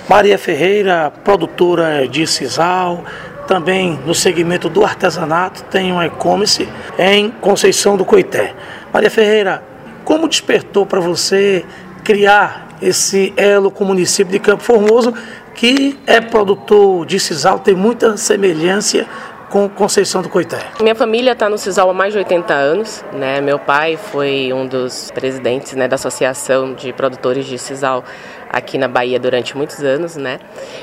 Maria Ferreira, produtora de sisal, também no segmento do artesanato, tem um e-commerce em Conceição do Coité. Maria Ferreira, como despertou para você criar esse elo com o município de Campo Formoso, que é produtor de sisal, tem muita semelhança com Conceição do Coité? Minha família está no sisal há mais de 80 anos, né? Meu pai foi um dos presidentes, né, da Associação de Produtores de Sisal aqui na Bahia durante muitos anos, né?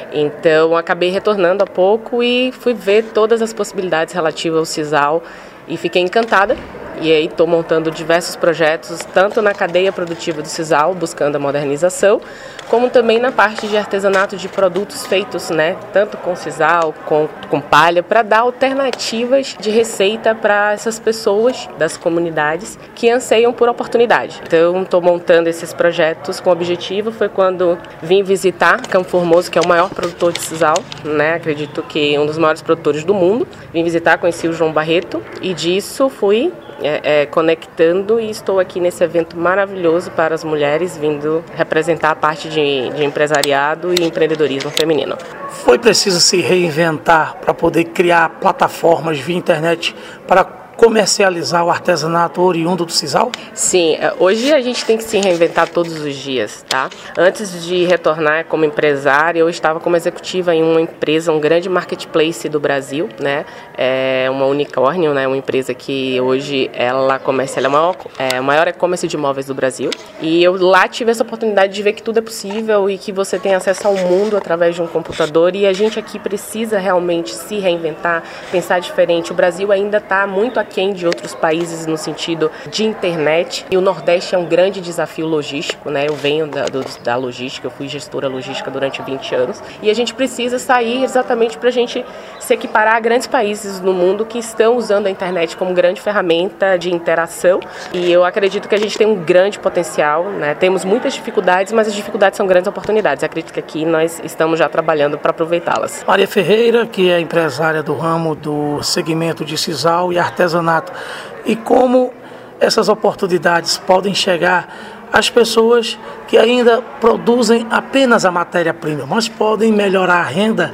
Então acabei retornando há pouco e fui ver todas as possibilidades relativas ao sisal e fiquei encantada. E aí estou montando diversos projetos, tanto na cadeia produtiva do sisal, buscando a modernização, como também na parte de artesanato de produtos feitos, né, tanto com sisal, com palha, para dar alternativas de receita para essas pessoas das comunidades que anseiam por oportunidade. Então estou montando esses projetos com o objetivo, foi quando vim visitar Campo Formoso, que é o maior produtor de sisal, né, acredito que um dos maiores produtores do mundo. Vim visitar, conheci o João Barreto e disso fui conectando e estou aqui nesse evento maravilhoso para as mulheres, vindo representar a parte de empresariado e empreendedorismo feminino. Foi preciso se reinventar para poder criar plataformas via internet para comercializar o artesanato oriundo do sisal? Sim, hoje a gente tem que se reinventar todos os dias, tá? Antes de retornar como empresária, eu estava como executiva em uma empresa, um grande marketplace do Brasil, né? É uma unicórnio, né? Uma empresa que hoje ela é o maior e-commerce de imóveis do Brasil. E eu lá tive essa oportunidade de ver que tudo é possível e que você tem acesso ao mundo através de um computador, e a gente aqui precisa realmente se reinventar, pensar diferente. O Brasil ainda está muito aquém de outros países no sentido de internet, e o Nordeste é um grande desafio logístico, né? Eu venho da logística, eu fui gestora logística durante 20 anos, e a gente precisa sair exatamente para a gente se equiparar a grandes países no mundo que estão usando a internet como grande ferramenta de interação, e eu acredito que a gente tem um grande potencial, né? Temos muitas dificuldades, mas as dificuldades são grandes oportunidades. Eu acredito que aqui nós estamos já trabalhando para aproveitá-las. Maria Ferreira, que é empresária do ramo do segmento de sisal e artesanato, e como essas oportunidades podem chegar às pessoas que ainda produzem apenas a matéria-prima, mas podem melhorar a renda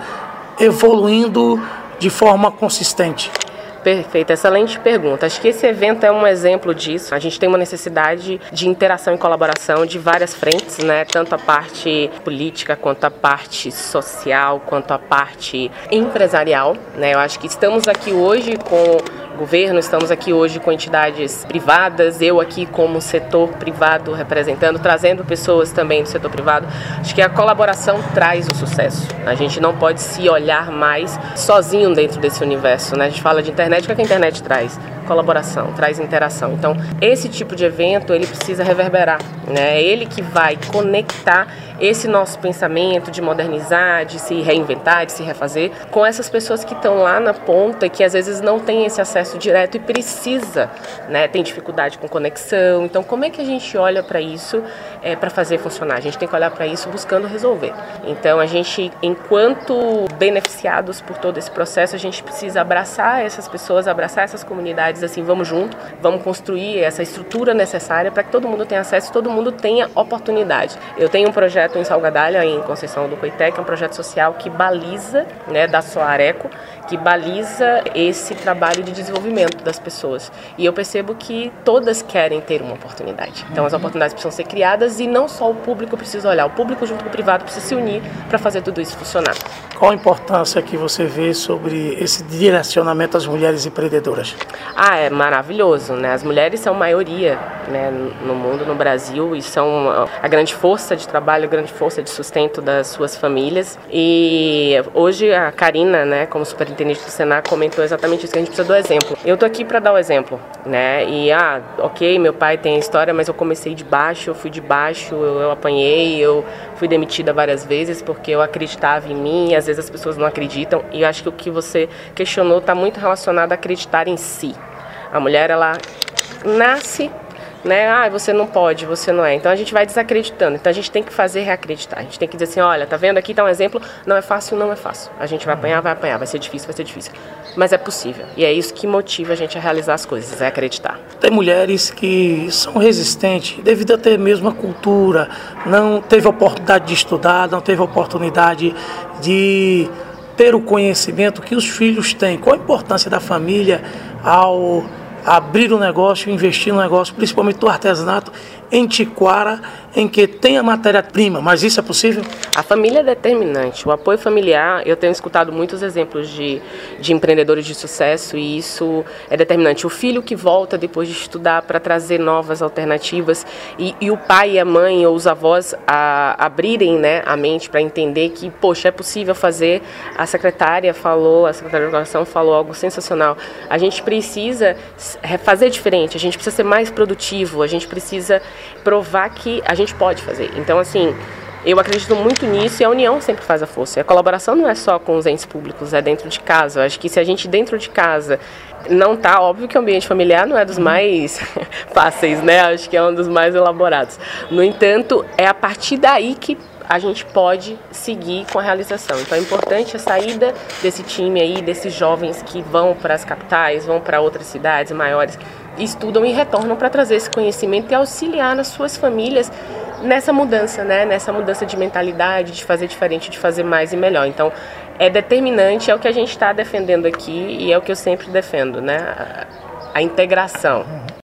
evoluindo de forma consistente? Perfeito, excelente pergunta. Acho que esse evento é um exemplo disso. A gente tem uma necessidade de interação e colaboração de várias frentes, né? Tanto a parte política, quanto a parte social, quanto a parte empresarial, né? Eu acho que estamos aqui hoje com o governo, estamos aqui hoje com entidades privadas, eu aqui como setor privado representando, trazendo pessoas também do setor privado. Acho que a colaboração traz o sucesso. A gente não pode se olhar mais sozinho dentro desse universo, né? A gente fala de internet, o que a internet traz? Colaboração, traz interação. Então, esse tipo de evento, ele precisa reverberar, né? É ele que vai conectar esse nosso pensamento de modernizar, de se reinventar, de se refazer, com essas pessoas que estão lá na ponta e que às vezes não têm esse acesso direto e precisa, né? Tem dificuldade com conexão. Então, como é que a gente olha para isso para fazer funcionar? A gente tem que olhar para isso buscando resolver. Então, a gente, enquanto beneficiados por todo esse processo, a gente precisa abraçar essas pessoas, abraçar essas comunidades, assim, vamos junto, vamos construir essa estrutura necessária para que todo mundo tenha acesso, todo mundo tenha oportunidade. Eu tenho um projeto em Salgadalha, em Conceição do Coité, que é um projeto social que baliza, né, da Soareco, que baliza esse trabalho de desenvolvimento das pessoas. E eu percebo que todas querem ter uma oportunidade. Então as oportunidades precisam ser criadas e não só o público precisa olhar, o público junto com o privado precisa se unir para fazer tudo isso funcionar. Qual a importância que você vê sobre esse direcionamento às mulheres empreendedoras? É maravilhoso, né? As mulheres são maioria, né, no mundo, no Brasil, e são a grande força de trabalho, a grande força de sustento das suas famílias. E hoje a Karina, né, como superintendente do Senac, comentou exatamente isso, que a gente precisa do exemplo. Eu tô aqui para dar o exemplo, né? E ok, meu pai tem a história, mas eu comecei de baixo, eu fui de baixo, eu apanhei, eu fui demitida várias vezes porque eu acreditava em mim, e às vezes as pessoas não acreditam. E eu acho que o que você questionou está muito relacionado a acreditar em si. A mulher, ela nasce né? Ah, você não pode, você não é. Então a gente vai desacreditando. Então a gente tem que fazer reacreditar. A gente tem que dizer assim, olha, tá vendo? Aqui tá um exemplo, não é fácil, não é fácil. A gente vai apanhar, vai ser difícil, vai ser difícil. Mas é possível. E é isso que motiva a gente a realizar as coisas, é acreditar. Tem mulheres que são resistentes devido a ter mesmo a cultura, não teve oportunidade de estudar, não teve oportunidade de ter o conhecimento que os filhos têm. Qual a importância da família ao abrir um negócio, investir no negócio, principalmente do artesanato em Tiquara, em que tem a matéria-prima, mas isso é possível? A família é determinante, o apoio familiar, eu tenho escutado muitos exemplos de empreendedores de sucesso e isso é determinante. O filho que volta depois de estudar para trazer novas alternativas e o pai e a mãe ou os avós abrirem, né, a mente para entender que, poxa, é possível fazer. A secretária de Educação falou algo sensacional. A gente precisa fazer diferente, a gente precisa ser mais produtivo, a gente precisa provar que a gente pode fazer. Então, assim, eu acredito muito nisso e a união sempre faz a força. E a colaboração não é só com os entes públicos, é dentro de casa. Eu acho que se a gente dentro de casa não tá, óbvio que o ambiente familiar não é dos mais fáceis, né? Acho que é um dos mais elaborados. No entanto, é a partir daí que a gente pode seguir com a realização. Então é importante a saída desse time aí, desses jovens que vão para as capitais, vão para outras cidades maiores, estudam e retornam para trazer esse conhecimento e auxiliar nas suas famílias nessa mudança, né? Nessa mudança de mentalidade, de fazer diferente, de fazer mais e melhor. Então é determinante, é o que a gente está defendendo aqui e é o que eu sempre defendo, né? A integração.